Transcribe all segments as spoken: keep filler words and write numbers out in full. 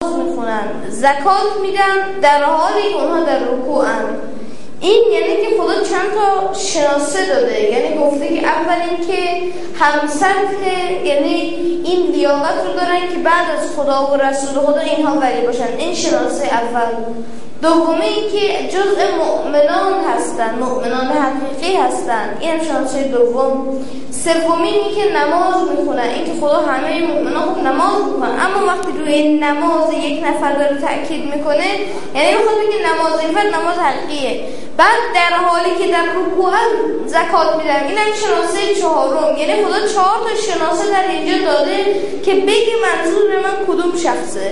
میخونن، زکات میدن در حالی که اونها در رکوعن. این یعنی که خدا چند تا شناسه داده، یعنی گفته که اول این که همسطح، یعنی این لیاقت رو دارن که بعد از خدا و رسول خدا اینها ولی باشن، این شناسه اول. دومی این که جزء مؤمنان هستن، مؤمنان حقیقی هستن، این شناسه دوم. سومی این که نماز میخونن، این که خدا همه مؤمنان خوب نماز میخونن، اما وقتی روی نماز یک نفر داره تأکید میکنه، یعنی میخواد بگه نماز این فرد نماز حقیقیه. بعد در حالی که در رکوع زکات میدن، این هم شناسه چهارم، یعنی خدا چهار تا شناسه در اینجا داده که بگه منظور من کدوم شخصه.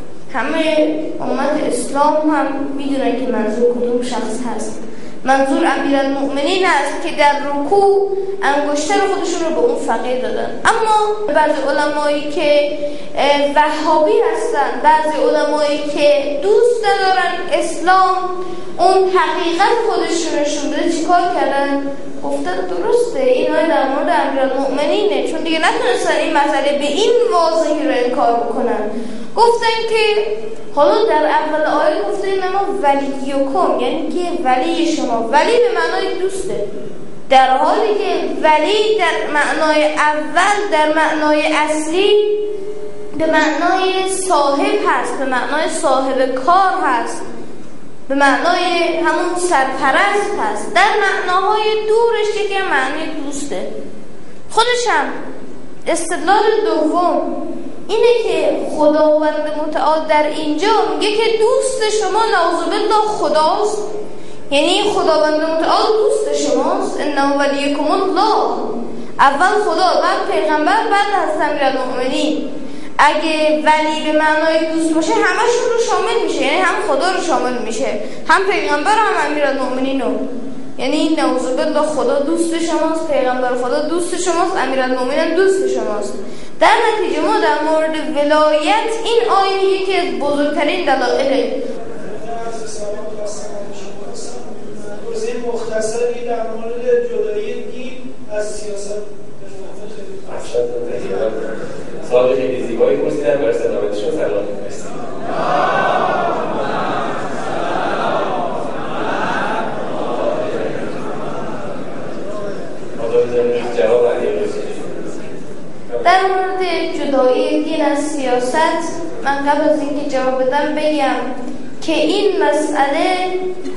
همه امت اسلام هم میدونن که منظور کدوم شخص هست. منظور امیرالمؤمنین است که در رکوع انگشتر خودشون رو به اون فقیر دادن. اما بعضی علمایی که وهابی هستن، بعضی علمایی که دوست ندارن اسلام اون حقیقت خودشون نشون بده، چیکار کردن؟ گفتن درسته این آیه در مورد امیرالمؤمنینه، چون دیگه نتونستن این مسئله به این واضحی رو انکار بکنن. گفتن که حالا در اول آیه گفته نما ولیکم، یعنی که ولی شما، ولی به معنای دوسته، در حالی که ولی در معنای اول، در معنای اصلی به معنای صاحب هست، به معنای صاحب کار هست، به معنای همون سرپرست هست. در معناهای دورش که معنی دوسته. خودش هم استدلال دوم اینه که خداوند متعال در اینجا میگه که دوست شما نعوذ بالله خداست، یعنی خداوند متعال دوست شماست. انه ولیکم الله، اول خدا، بعد پیغمبر، بعد از امیرالمؤمنین. اگه ولی به معنای دوست باشه همشون رو شامل میشه، یعنی هم خدا رو شامل میشه، هم پیغمبر، هم امیرالمؤمنین رو. یعنی نعوذ بالله خدا دوست شماست، پیغمبر خدا دوست شماست، امیرالمؤمنین دوست شماست. در نتیجه ما در مورد ولایت این آیه یکی از بزرگترین دلایل مختصری در مورد جدایی دین از سیاست. سوال خیلی زیبایی پرسیدن، برای سلامتشون سلام می‌فرستیم. در مورد جدایی دین از سیاست، من قبل از اینکه جواب بدم بگم که این مسئله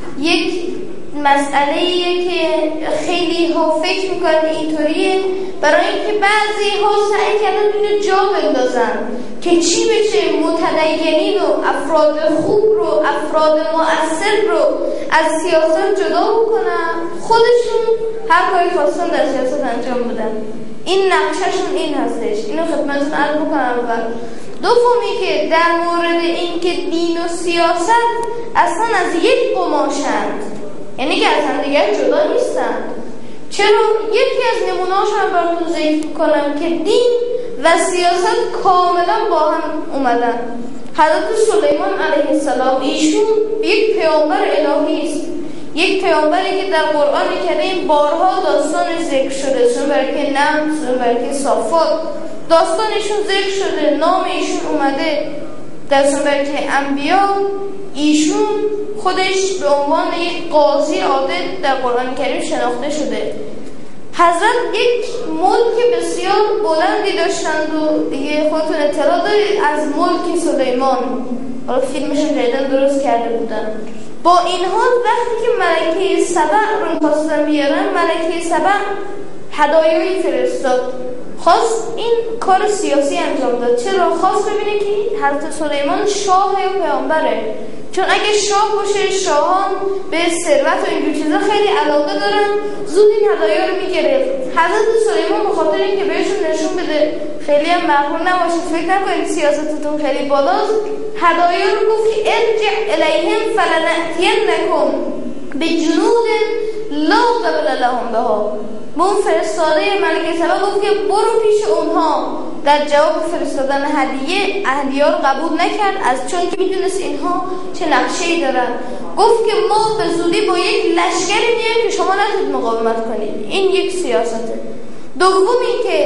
یک مسئله‌ایه که خیلی ها فکر میکنن اینطوریه، برای اینکه بعضی ها سعی کردن اینو جا بندازن که چی بشه متدینین و افراد خوب رو، افراد مؤثر رو از سیاست جدا بکنن، خودشون هر کاری خواستن در سیاست انجام بدن. این نقششون این هستش. اینو خدمتتون عرض بکنم. اول دومی که در مورد این که دین و سیاست اصلا از یک قماشند، یعنی که از هم دیگر جدا نیستن. چرا؟ یکی از نمونه‌هاش هم براتون ذکر کنم که دین و سیاست کاملا با هم اومدن. حضرت سلیمان علیه السلام ایشون یک پیامبر الهی است، یک پیامبری که در قرآن کریم بارها داستان ذکر شده، چون برکه نمل، چون برکه صافات داستانشون ذکر شده، نام ایشون اومده در برکه انبیا. ایشون خودش به عنوان یک قاضی عادل در قرآن کریم شناخته شده. حضرت یک ملک بسیار بلندی داشتند و دیگه خودتون اطلاع دارید از ملک سلیمان، حالا فیلمش جدیدن درست کرده بودن. با این حال وقتی که ملکه سبع رو خواستن بیارن، ملکه سبع هدایایی فرستاد، خواست این کار سیاسی انجام داد. چرا؟ خواست ببینه که حضرت سلیمان شاه و پیامبره، چون اگه شاه باشه شاهان به ثروت و اینجور چیزا خیلی علاقه دارن، زود این هدایا رو میگرفت. حضرت سلیمان به خاطر اینکه بهشون نشون بده خیلی هم مغرور نباشید، فکر نکنید سیاستتون خیلی بالاست، هدایا رو گفت که ارجع الیهم فلنأتینکم بجنود لا قبل لهم بها. به اون فرستاده ملکه سبا گفت که برو پیش اونها. در جواب فرستادن هدیه، هدیه رو قبول نکرد، از چون که میدونست اینها چه نقشه‌ای دارن. گفت که ما به زودی با یک لشکری میایم که شما نتونید مقاومت کنید. این یک سیاسته. دومی که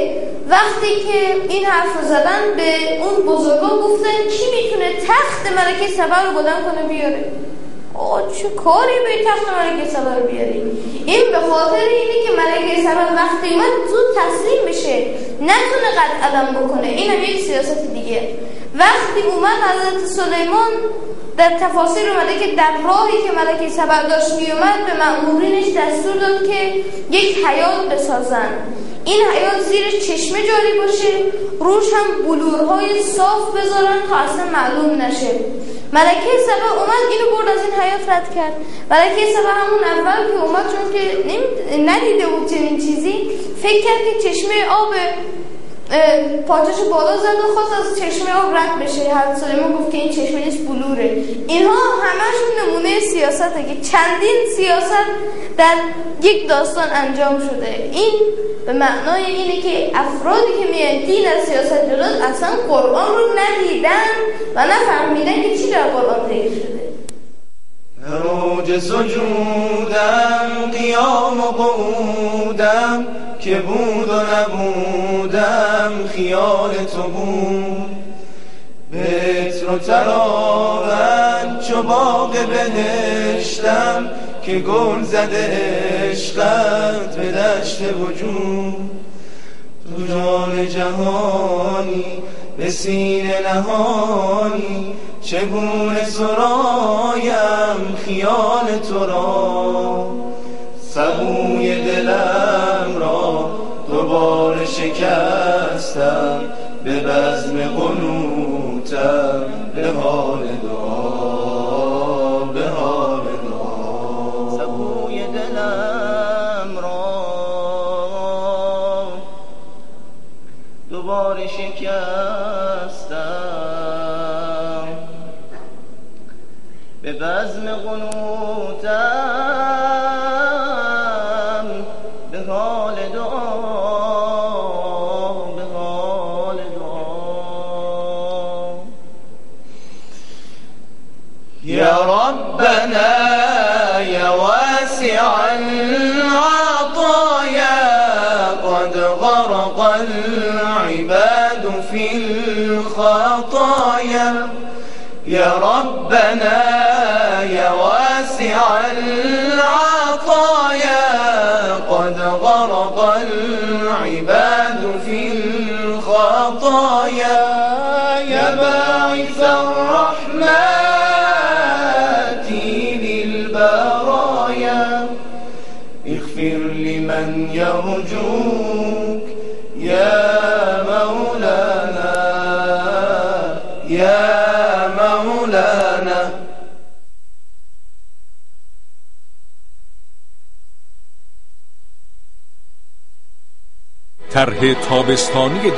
وقتی که این حرف رو زدن به اون بزرگا گفتن کی میتونه تخت ملکه سبا رو بلند کنه بیاره؟ آه چه کاری به تخت ملکه سبا رو بیاری؟ این به خاطر اینه که ملکه سبا وقتی اومد زود تسلیم بشه، نتونه قد قدم بکنه. این هم یک سیاست دیگه. وقتی اومد حضرت سلیمان در تفاسیر اومده که در راهی که ملکه سبا داشت میومد به مأمورینش دستور داد که یک حیاط بسازن. این حیاط زیرش چشمه جاری باشه، روش هم بلورهای صاف بذارن تا اصلا معلوم نشه. ملکه سبا اومد اینو برد از این حیاط رد کرد. ملکه سبا همون اول که اومد چون که ندیده بود چنین چیزی، فکر کرد که چشمه آب پاچش بالا زد و خواست از چشمه آب رد بشه. حضرت سلیمان گفت که این چشمه نیست بلوره. اینها همشون نمونه سیاسته که چندین سیاست در یک داستان انجام شده. این به معنای اینه که افرادی که میان دین از سیاست جلوست اصلا قرآن رو ندیدن و نفهمیدن که چی در قرآن ذکر شده. روج سجودم قیام و قعودم که بود و نبودم خیال تو بود. بتر و تراوت چو باغ بهشتم که گل زده عشقت به دشت وجود. تو جان جهانی به سینه نهانی چگونه سرایم خیال تو را. سبوی دلم را دوباره شکستم به بزم قنوتم به حال دعا به حال دعا. سبوی دلم را دوباره شکستم به بزم قنوتم به حال دعا به حال دعا. یا ربنا یا واسع العطايا قد غرق العباد في الخطايا. يا ربنا يا واسع العطايا قد غرق العباد في الخطايا. يا باعث الرحمات للبرايا اغفر لمن يرجوك يا مولانا يا مولانا. طرح تابستانی